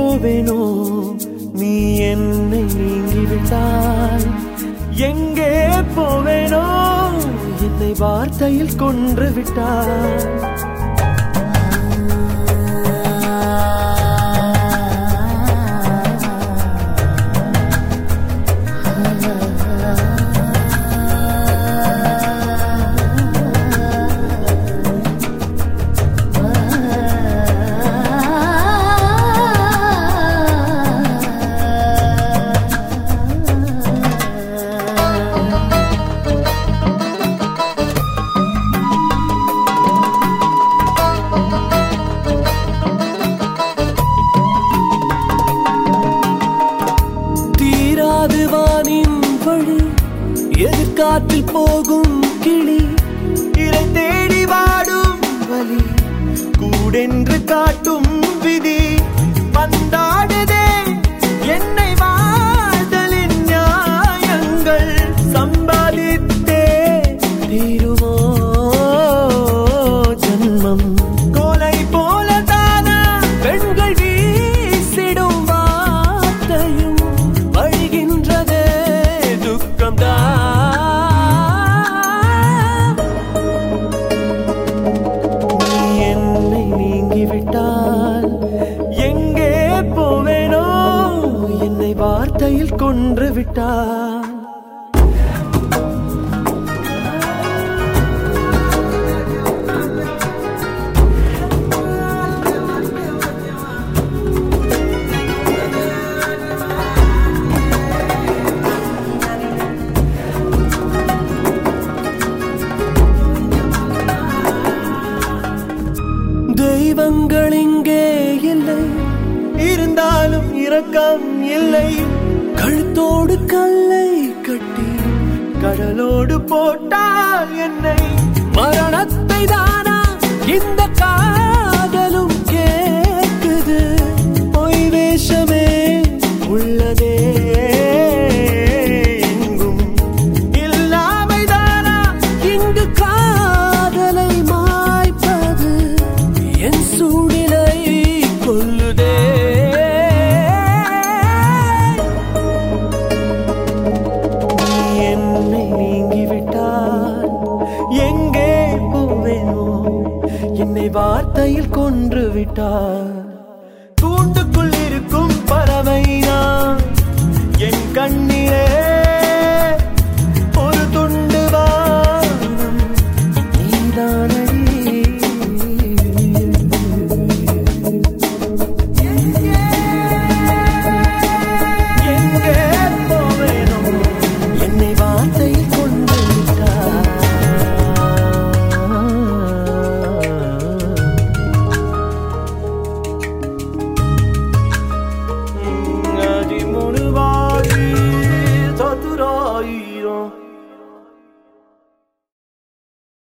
போவேனோ நீ என்னை நீங்கிவிட்டாய் எங்கே போவேனோ என்னை வார்த்தையில் கொன்று விட்டாய் வானின் வழி எதிர்காற்றில் போகும் கிளி இறை தேடி வாடும் வலி கூடென்று காட்டும் விதி பந்தாடுதே என்னை வாழ்தலின் நியாயங்கள் சம்பாதித்தே தீருமோ ஜன்மம் கோலை போலதானா பெண்கள் வீசிடும் வார்த்தையும் வழிகின்றதே துக்கம்தான் நீ என்னை நீங்கிவிட்டால் எங்கே போவேனோ என்னை வார்த்தையில் கொன்று விட்டால் தெய்வங்கள் இங்கே இல்லை இருந்தாலும் இரக்கம் இல்லை கழுத்தோடு கல்லை கட்டி கடலோடு போட்டால் என்னை மரணத்தை தானா இந்த காதலும் கேட்குது பொய் வேஷமே உள்ளதே எங்கும் இல்லாமைதானா இங்கு காதலை மாய்ப்பது என் சூடிலை கொல்லுதே நீ என்னை நீங்கிவிட்டால் எங்கே போவேனோ என்னை வார்த்தையில் கொன்று விட்டார் கூண்டுக்குள் இருக்கும் பறவை நான் என் கண்ணீரே ஒரு துண்டு வானம் நீதானடி Munuvari, Taturayiro.